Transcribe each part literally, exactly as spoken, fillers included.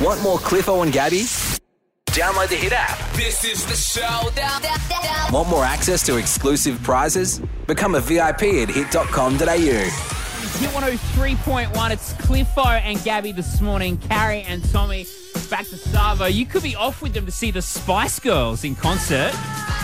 Want more Cliffo and Gabby? Download the Hit app. This is the show. Want more access to exclusive prizes? Become a V I P at hit dot com dot a u. Hit one oh three point one. It's Cliffo and Gabby this morning. Carrie and Tommy back to Savo. You could be off with them to see the Spice Girls in concert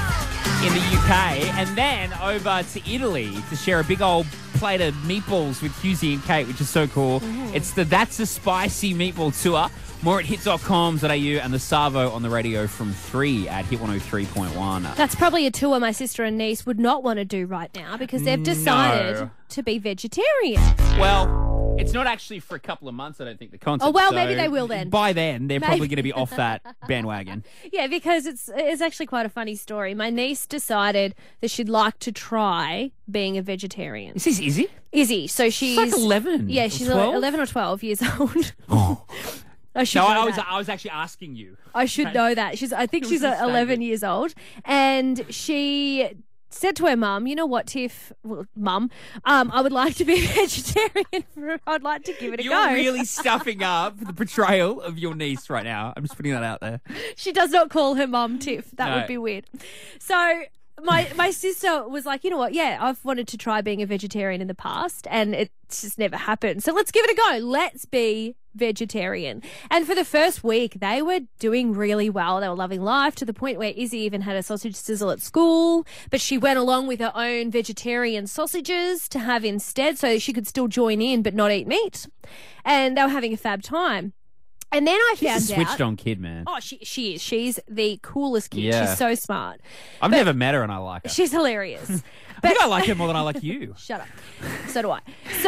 in the U K, and then over to Italy to share a big old plate of meatballs with Husey and Kate, which is so cool. Mm. It's the That's a Spicy Meatball Tour. More at hit dot com dot a u and the Savo on the radio from three at Hit one oh three point one. That's probably a tour my sister and niece would not want to do right now because they've decided No. to be vegetarian. Well, it's not actually for a couple of months, I don't think, the concert. Oh, well, so maybe they will then. By then, they're Maybe. probably going to be off that bandwagon. Yeah, because it's it's actually quite a funny story. My niece decided that she'd like to try being a vegetarian. Is this Izzy? Izzy, so she's like eleven Yeah, or she's twelve? eleven or twelve years old. Oh. I should No, know I was that. I was actually asking you. I should know that. She's I think It she's was a uh, eleven statement. years old, and she said to her mum, "You know what, Tiff, well, mum, um, I would like to be a vegetarian. For, I'd like to give it a You're go." really stuffing up the portrayal of your niece right now. I'm just putting that out there. She does not call her mum Tiff. That No. would be weird. So my my sister was like, you know what? Yeah, I've wanted to try being a vegetarian in the past, and it's just never happened. So let's give it a go. Let's be vegetarian. And for the first week, they were doing really well. They were loving life to the point where Izzy even had a sausage sizzle at school, but she went along with her own vegetarian sausages to have instead, so she could still join in but not eat meat. And they were having a fab time. And then I found She's a switched out. on kid, man. Oh, she she is. She's the coolest kid. Yeah. She's so smart. I've never met her and I like her. She's hilarious. I think I like her more than I like you. Shut up. So do I.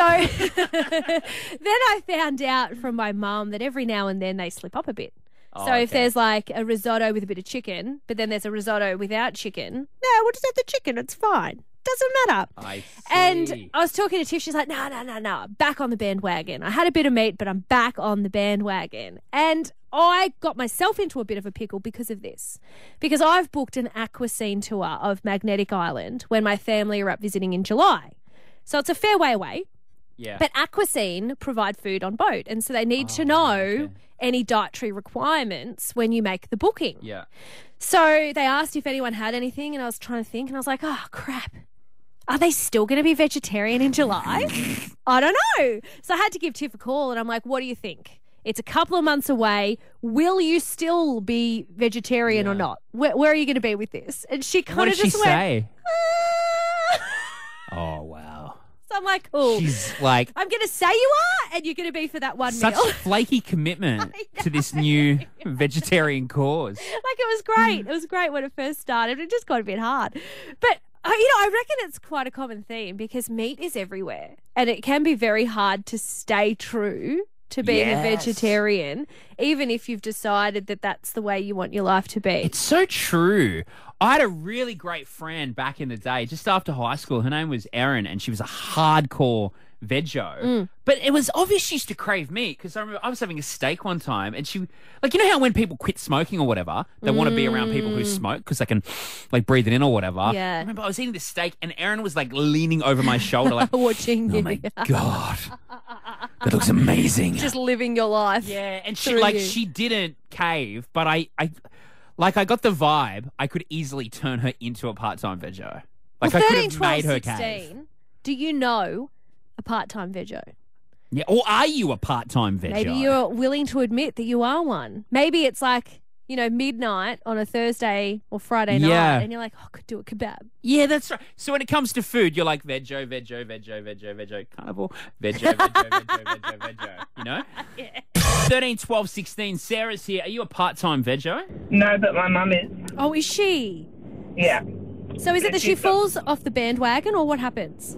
So then I found out from my mum that every now and then they slip up a bit. Oh, so if okay. there's like a risotto with a bit of chicken, but then there's a risotto without chicken, no, we'll just have the chicken. It's fine. Doesn't matter. I see. And I was talking to Tiff. She's like, no, no, no, no. Back on the bandwagon. I had a bit of meat, but I'm back on the bandwagon. And I got myself into a bit of a pickle because of this. Because I've booked an aqua scene tour of Magnetic Island when my family are up visiting in July. So it's a fair way away. Yeah. But Aquascene provide food on boat. And so they need to Oh, know okay. any dietary requirements when you make the booking. Yeah. So they asked if anyone had anything, and I was trying to think, and I was like, oh, crap. Are they still going to be vegetarian in July? I don't know. So I had to give Tiff a call, and I'm like, what do you think? It's a couple of months away. Will you still be vegetarian or Yeah. not? Where, where are you going to be with this? And she What kind did of she just went, say? "Ah." Oh, wow. So I'm like, oh, She's like I'm going to say you are, and you're going to be for that one such meal. flaky commitment to this new vegetarian cause. Like, it was great. It was great when it first started. It just got a bit hard. But, uh, you know, I reckon it's quite a common theme because meat is everywhere. And it can be very hard to stay true to being Yes. a vegetarian, even if you've decided that that's the way you want your life to be. It's so true. I had a really great friend back in the day, just after high school. Her name was Erin, and she was a hardcore veggie. Mm. But it was obvious she used to crave meat because I remember I was having a steak one time, and she, like, you know how when people quit smoking or whatever, they want to be around people who smoke because they can, like, breathe it in or whatever. Yeah. I remember I was eating the steak, and Erin was, like, leaning over my shoulder, like, Watching oh you. my God, that looks amazing. Just living your life. Yeah, and she through like you. she didn't cave, but I, I, like I got the vibe. I could easily turn her into a part-time veggie. Like well, I could thirteen, have twelve, made her sixteen, cave. do you know a part-time veggie? Yeah, or are you a part-time veggie? Maybe you're willing to admit that you are one. Maybe it's like, you know, midnight on a Thursday or Friday night, Yeah. and you're like, oh, I could do a kebab. Yeah, that's right. So when it comes to food, you're like veggie, veggie, veggie, veggie, veggie, carnivore, veggie, veggie, veggie, veggie, veggie. You know? Yeah. thirteen, twelve, sixteen. Sarah's here. Are you a part-time veggie? No, but my mum is. Oh, is she? Yeah. So is it that she falls off the bandwagon, or what happens?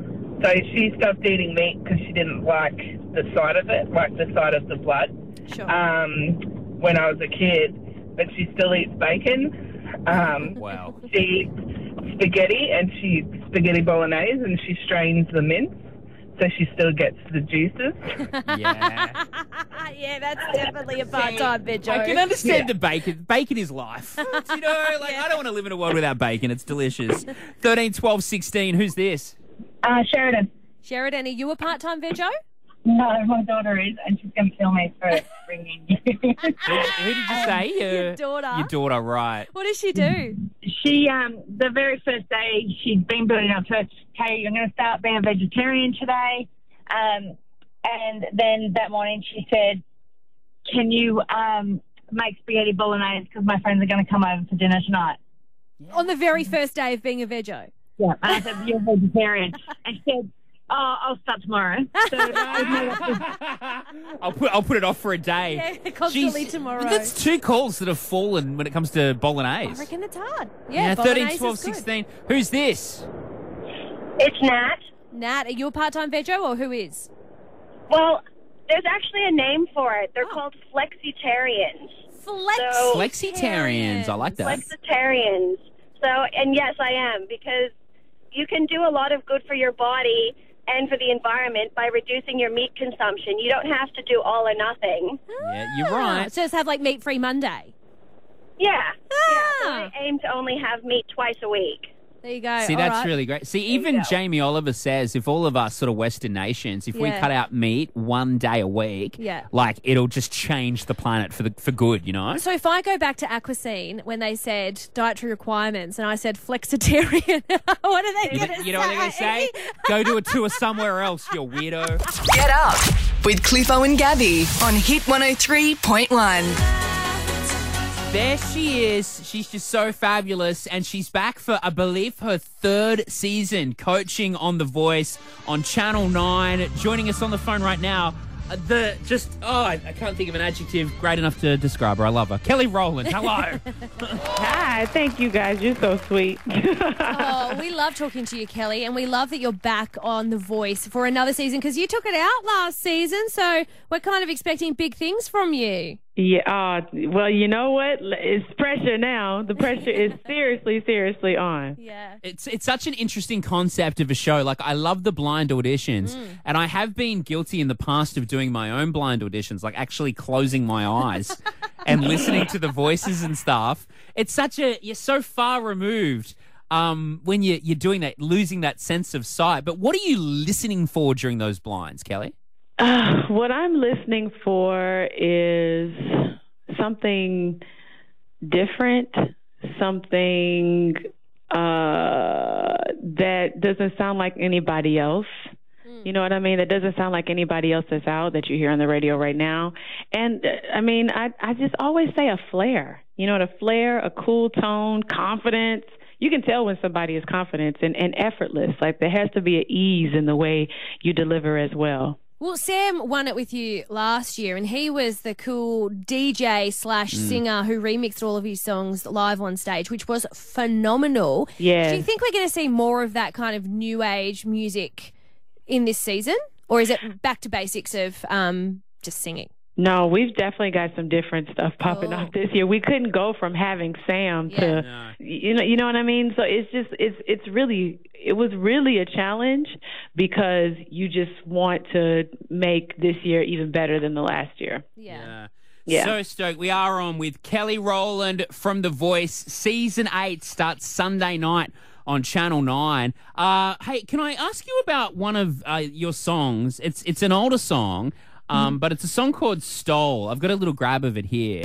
So she stopped eating meat because she didn't like the sight of it, like the sight of the blood, Sure. um, when I was a kid. But she still eats bacon. Um, Wow. she eats spaghetti, and she eats spaghetti bolognese, and she strains the mince, so she still gets the juices. Yeah. yeah, that's definitely a part-time veggie. I can understand Yeah. the bacon. Bacon is life. You know, like I don't want to live in a world without bacon. It's delicious. thirteen, twelve, sixteen. Who's this? Uh, Sheridan. Sheridan, are you a part-time veggie? No, my daughter is, and she's going to kill me for ringing you. Who, who did you say? Your daughter. Your daughter, right. What does she do? She, um, the very first day, she'd been building up to it. Hey, I'm going to start being a vegetarian today. Um, and then that morning she said, can you um, make spaghetti bolognese because my friends are going to come over for dinner tonight. On the very first day of being a veggie. Yeah. And I said, you're a vegetarian. And she said, oh, I'll start tomorrow. So I'll put I'll put it off for a day. Yeah, constantly Jeez, tomorrow. That's two calls that have fallen when it comes to bolognese. I reckon it's hard. Yeah, Yeah, thirteen, bolognese twelve, is good. sixteen. Who's this? It's Nat. Nat, are you a part-time veggie or who is? Well, there's actually a name for it. They're called flexitarians. Flex. So- Flexitarians. I like that. Flexitarians. So, and yes, I am, because you can do a lot of good for your body and for the environment by reducing your meat consumption. You don't have to do all or nothing. Yeah, you're Ah, right. So let's have like meat-free Monday. Yeah. Yeah. So Ah. I aim to only have meat twice a week. There you go. See, All that's right. really great. See, you even go. Jamie Oliver says if all of us sort of Western nations, if we Yeah. cut out meat one day a week, Yeah. like it'll just change the planet for the for good, you know? So if I go back to Aquascene when they said dietary requirements and I said flexitarian, what are they You, going to say? you know what they're going to say? Go do a tour somewhere else, you weirdo. Get up with Cliffo and Gabby on Hit one oh three point one. There she is. She's just so fabulous. And she's back for, I believe, her third season coaching on The Voice on Channel nine. Joining us on the phone right now. uh, The just, oh, I I can't think of an adjective great enough to describe her. I love her. Kelly Rowland, hello. Hi, thank you guys. You're so sweet. Oh, we love talking to you, Kelly, and we love that you're back on The Voice for another season because you took it out last season, so we're kind of expecting big things from you. Yeah, uh, well, you know what? It's pressure now. The pressure is seriously, seriously on. Yeah. It's it's such an interesting concept of a show. Like, I love the blind auditions, and I have been guilty in the past of doing my own blind auditions, like actually closing my eyes and listening to the voices and stuff. It's such a you're so far removed um, when you you're doing that, losing that sense of sight. But what are you listening for during those blinds, Kelly? Uh, what I'm listening for is something different, something uh, that doesn't sound like anybody else. You know what I mean? That doesn't sound like anybody else that's out that you hear on the radio right now. And, uh, I mean, I, I just always say a flair. You know, a flair, a cool tone, confidence. You can tell when somebody is confident and, and effortless. Like, there has to be an ease in the way you deliver as well. Well, Sam won it with you last year, and he was the cool D J slash singer who remixed all of his songs live on stage, which was phenomenal. Yes. Do you think we're going to see more of that kind of new age music in this season, or is it back to basics of um, just singing? No, we've definitely got some different stuff popping Oh. off this year. We couldn't go from having Sam Yeah. to, No. you know, you know what I mean? So it's just, it's, it's really, it was really a challenge because you just want to make this year even better than the last year. Yeah. Yeah. So stoked. We are on with Kelly Rowland from The Voice. Season eight starts Sunday night on Channel nine. Uh, hey, can I ask you about one of uh, your songs? It's it's an older song, um, but it's a song called Stole. I've got a little grab of it here.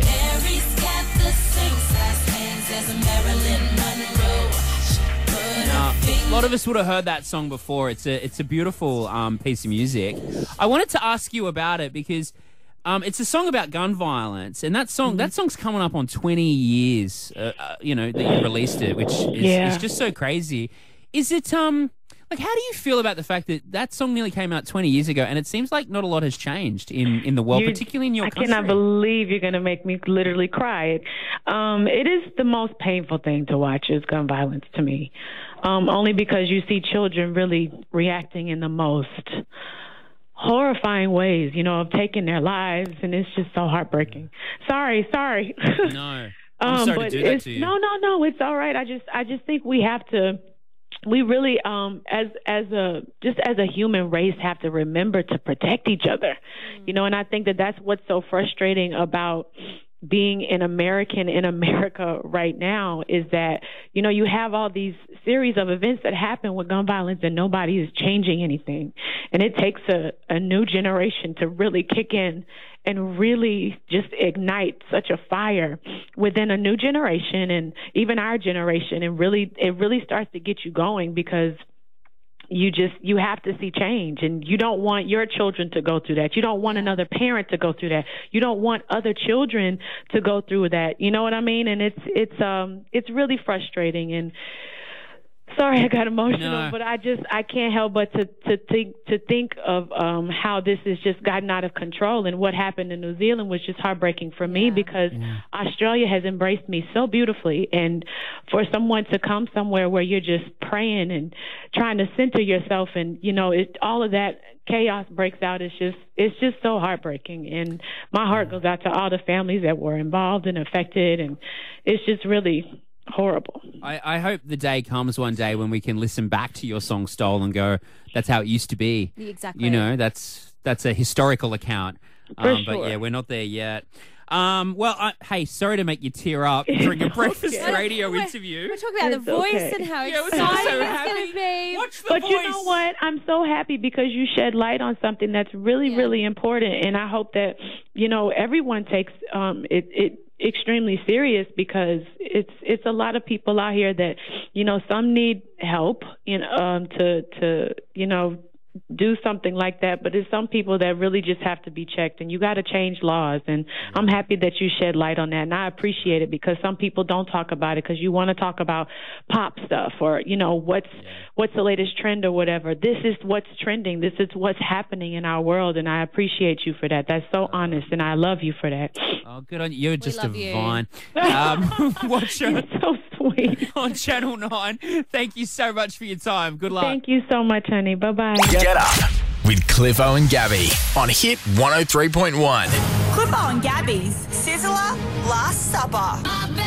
Now, a lot of us would have heard that song before. It's a it's a beautiful um, piece of music. I wanted to ask you about it because um, it's a song about gun violence, and that song that song's coming up on twenty years. Uh, uh, you know that you released it, which is, Yeah. is just so crazy. Is it um like how do you feel about the fact that that song nearly came out twenty years ago, and it seems like not a lot has changed in, in the world, You- particularly in your I country? cannot believe you're going to make me literally cry. Um, it is the most painful thing to watch is gun violence to me, um, only because you see children really reacting in the most horrifying ways, you know, of taking their lives, and it's just so heartbreaking. Sorry, sorry. No, I'm Um, sorry but to do that it's- to you. No, no, no, it's all right. I just, I just think we have to, we really, um, as as a just as a human race, have to remember to protect each other, you know. And I think that that's what's so frustrating about being an American in America right now is that, you know, you have all these series of events that happen with gun violence and nobody is changing anything. And it takes a, a new generation to really kick in and really just ignite such a fire within a new generation and even our generation. And really, it really starts to get you going because you just, you have to see change, and you don't want your children to go through that. You don't want another parent to go through that. You don't want other children to go through that. You know what I mean? And it's, it's, um, it's really frustrating. And sorry, I got emotional, No. but I just, I can't help but to, to think, to think of, um, how this has just gotten out of control. And what happened in New Zealand was just heartbreaking for me because Australia has embraced me so beautifully. And for someone to come somewhere where you're just praying and trying to center yourself and, you know, it, all of that chaos breaks out. It's just, it's just so heartbreaking. And my heart goes out to all the families that were involved and affected. And it's just really horrible. I, I hope the day comes one day when we can listen back to your song Stole and go, that's how it used to be. Exactly. You know, that's that's a historical account. For Um, sure. But yeah, we're not there yet. Um, well, I, hey, sorry to make you tear up during a breakfast okay. radio We're- interview. We're talking about It's the voice okay. and how Yeah, we're so exciting it's happy. going to be. Watch the But voice. you know what? I'm so happy because you shed light on something that's really, Yeah. really important. And I hope that, you know, everyone takes um, it, it extremely serious because it's it's a lot of people out here that, you know, some need help, you know, um, to, to, you know, do something like that, but there's some people that really just have to be checked, and you got to change laws. And I'm happy that you shed light on that, and I appreciate it because some people don't talk about it because you want to talk about pop stuff or, you know, what's what's the latest trend or whatever. This is what's trending. This is what's happening in our world, and I appreciate you for that. That's so honest, and I love you for that. Oh, good on you. You're just love a you. vine. Um, watch You're it so sweet. on Channel nine. Thank you so much for your time. Good luck. Thank you so much, honey. Bye-bye. Get up with Cliffo and Gabby on Hit one oh three point one. Cliffo and Gabby's Sizzler Last Supper.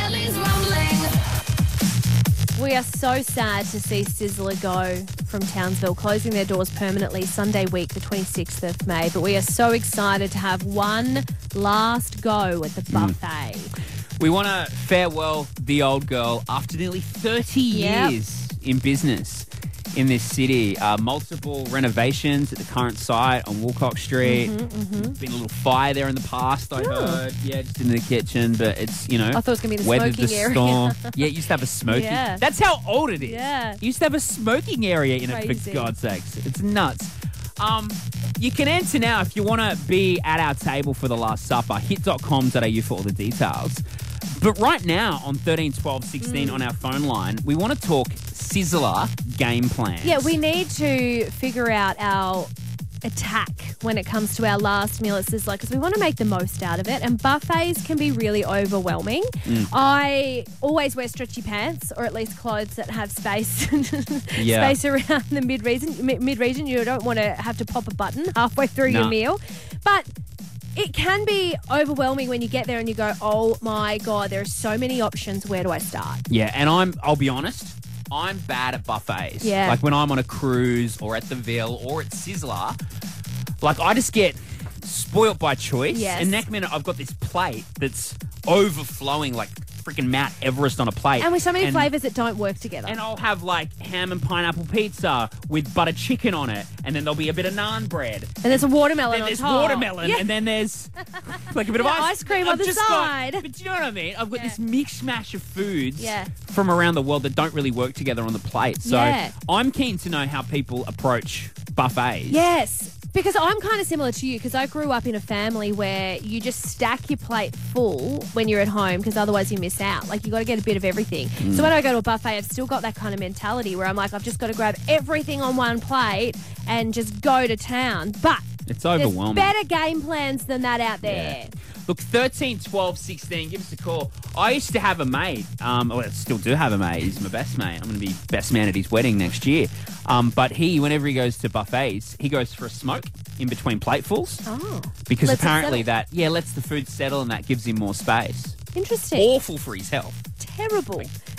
We are so sad to see Sizzler go from Townsville, closing their doors permanently Sunday week, the twenty-sixth of May. But we are so excited to have one last go at the buffet. We want to farewell the old girl after nearly thirty Yep. years in business in this city. Uh, multiple renovations at the current site on Woolcock Street. Mm-hmm, Been a little fire there in the past, I heard. Yeah, just in the kitchen, but it's, you know. I thought it was gonna be the weathered smoking the area. storm. Yeah, it used to have a smoking. Yeah. That's how old it is. Yeah. It used to have a smoking area in it, Crazy. for God's sakes. It's nuts. Um, you can enter now if you want to be at our table for the Last Supper. hit dot com dot a u for all the details. But right now on thirteen, twelve, sixteen Mm. on our phone line, we want to talk Sizzler game plans. Yeah, we need to figure out our attack when it comes to our last meal at Sizzler because we want to make the most out of it, and buffets can be really overwhelming. Mm. I always wear stretchy pants or at least clothes that have space Yeah. space around the mid region mid region. You don't want to have to pop a button halfway through No. your meal, but it can be overwhelming when you get there and you go, oh my God, there are so many options. Where do I start? Yeah, and I'm, I'll be honest, I'm bad at buffets. Yeah. Like when I'm on a cruise or at the Ville or at Sizzler, like I just get spoilt by choice. Yes. And next minute I've got this plate that's overflowing like freaking Mount Everest on a plate. And with so many And- flavours that don't work together. And I'll have like ham and pineapple pizza with butter chicken on it, and then there'll be a bit of naan bread. And there's a watermelon Then on there's top. watermelon, Yeah. and then there's like a bit of Yeah, ice, ice cream on I've the just got- side. but do you know what I mean? I've got Yeah. this mix mash of foods Yeah. from around the world that don't really work together on the plate. So Yeah. I'm keen to know how people approach buffets. Yes, because I'm kind of similar to you because I grew up in a family where you just stack your plate full when you're at home because otherwise you miss out. Like you got to get a bit of everything. Mm. So when I go to a buffet, I've still got that kind of mentality where I'm like, I've just got to grab everything on one plate and just go to town. But It's there's overwhelming. better game plans than that out there. Yeah. Look, thirteen, twelve, sixteen, give us a call. I used to have a mate. Um, well, I still do have a mate. He's my best mate. I'm going to be best man at his wedding next year. Um, but he, whenever he goes to buffets, he goes for a smoke in between platefuls. Oh, Because Lets it apparently settle. that, yeah, lets the food settle and that gives him more space. Interesting. Awful for his health. Terrible.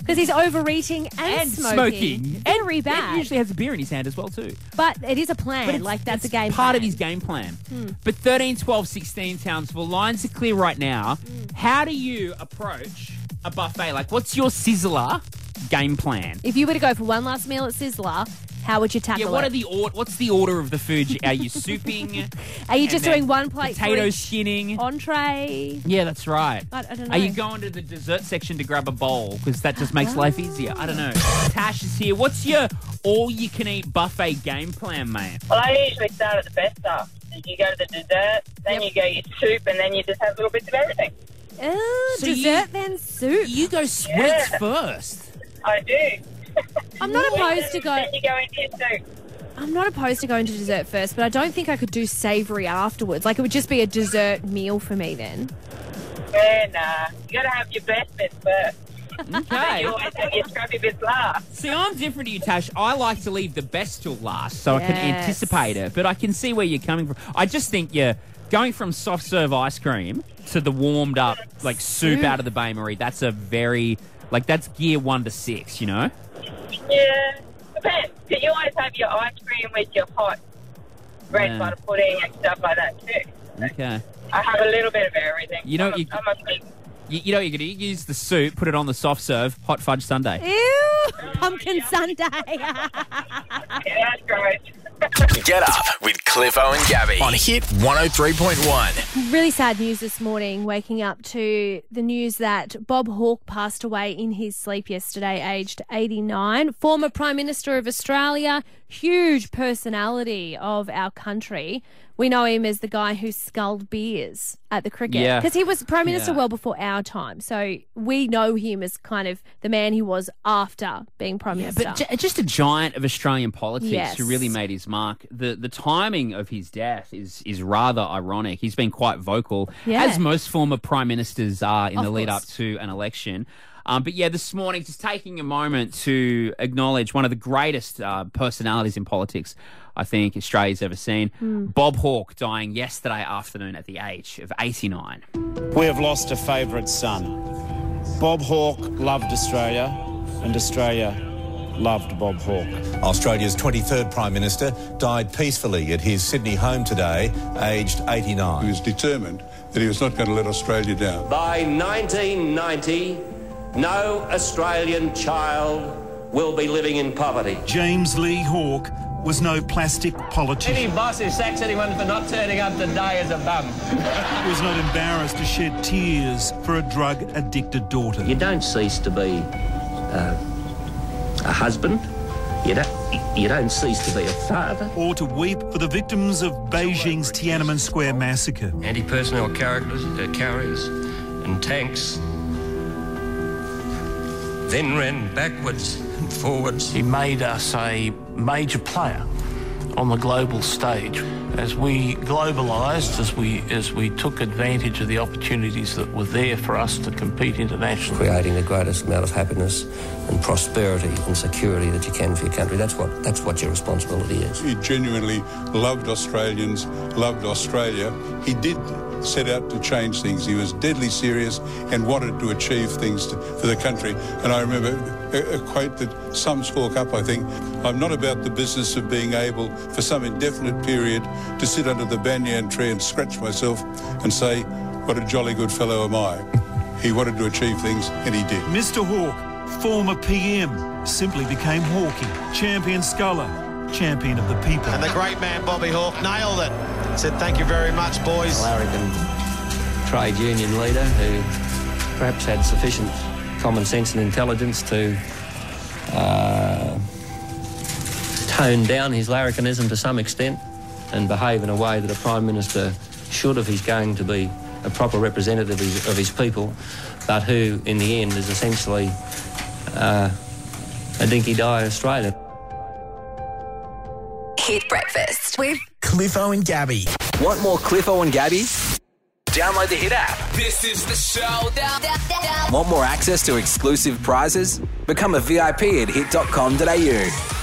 Because he's overeating and, and smoking. smoking. Very and, bad. And usually has a beer in his hand as well too. But it is a plan. But it's, like, that's it's a game part plan. of his game plan. Hmm. But thirteen, twelve, sixteen, Townsville, lines are clear right now. Mm. How do you approach a buffet? Like, what's your Sizzler game plan? If you were to go for one last meal at Sizzler, how would you tackle Yeah, what it? are the or- what's the order of the food? Are you souping? Are you just doing one plate potato for each skinning? Entree? Yeah, that's right. I, I don't know. Are you going to the dessert section to grab a bowl? Because that just makes oh. life easier. I don't know. Tash is here. What's your all-you-can-eat buffet game plan, mate? Well, I usually start at the best stuff. You go to the dessert, then yep. you go your soup, and then you just have little bits of everything. Oh, so dessert you, then soup. You go sweets yeah. first. I do. I'm not opposed to go. Then you go into your soup. I'm not opposed to going to dessert first, but I don't think I could do savoury afterwards. Like, it would just be a dessert meal for me then. Yeah, nah. You got to have your best bits first. Okay. You always have your scrappy bits last. See, I'm different to you, Tash. I like to leave the best till last so yes. I can anticipate it, but I can see where you're coming from. I just think you're going from soft serve ice cream to the warmed up, like, soup, soup out of the Bain Marie. That's a very, like, that's gear one to six, you know? Yeah. Depends. Because you always have your ice cream with your hot red yeah. butter pudding and stuff like that too. Okay. I have a little bit of everything. You know, I'm a, you, I'm a big... you, you know what you're going to use the soup, put it on the soft serve, hot fudge sundae. Ew! Oh, pumpkin yeah. sundae. Yeah, that's great. Get up with Cliffo and Gabby on Hit one oh three point one. Really sad news this morning, waking up to the news that Bob Hawke passed away in his sleep yesterday, aged eighty-nine. Former Prime Minister of Australia, huge personality of our country. We know him as the guy who sculled beers at the cricket. Yeah. Because he was Prime Minister yeah. well before our time. So we know him as kind of the man he was after being Prime yeah, Minister. But j- just a giant of Australian politics yes. who really made his mark. The the timing of his death is is rather ironic. He's been quite vocal, yeah. as most former Prime Ministers are in of the lead course. up to an election. Um, but yeah, this morning, just taking a moment to acknowledge one of the greatest uh, personalities in politics I think Australia's ever seen. Mm. Bob Hawke dying yesterday afternoon at the age of eighty-nine. We have lost a favourite son. Bob Hawke loved Australia, and Australia loved Bob Hawke. Australia's twenty-third Prime Minister died peacefully at his Sydney home today, aged eighty-nine. He was determined that he was not going to let Australia down. By nineteen ninety, no Australian child will be living in poverty. James Lee Hawke was no plastic politician. Any boss who sacks anyone for not turning up today is a bum. He was not embarrassed to shed tears for a drug-addicted daughter. You don't cease to be uh, a husband. You don't, you don't cease to be a father. Or to weep for the victims of Beijing's Tiananmen Square massacre. Anti-personnel characters, uh, carriers and tanks then ran backwards and forwards. He made us a major player on the global stage. As we globalised, as we as we took advantage of the opportunities that were there for us to compete internationally. Creating the greatest amount of happiness and prosperity and security that you can for your country. That's what that's what your responsibility is. He genuinely loved Australians, loved Australia. He did set out to change things. He was deadly serious and wanted to achieve things to, for the country. And I remember a, a quote that sums Hawke up, I think. I'm not about the business of being able for some indefinite period to sit under the banyan tree and scratch myself and say, what a jolly good fellow am I. He wanted to achieve things, and he did. Mister Hawke, former P M, simply became Hawkie, champion sculler, champion of the people. And the great man Bobby Hawke nailed it. Said thank you very much, boys. Larrikin trade union leader who perhaps had sufficient common sense and intelligence to uh, tone down his larrikinism to some extent and behave in a way that a Prime Minister should if he's going to be a proper representative of his, of his people, but who in the end is essentially uh, a dinky-die Australian. Hit Breakfast with Cliffo and Gabby. Want more Cliffo and Gabby? Download the Hit app. This is the show. Want more access to exclusive prizes? Become a V I P at hit dot com dot a u.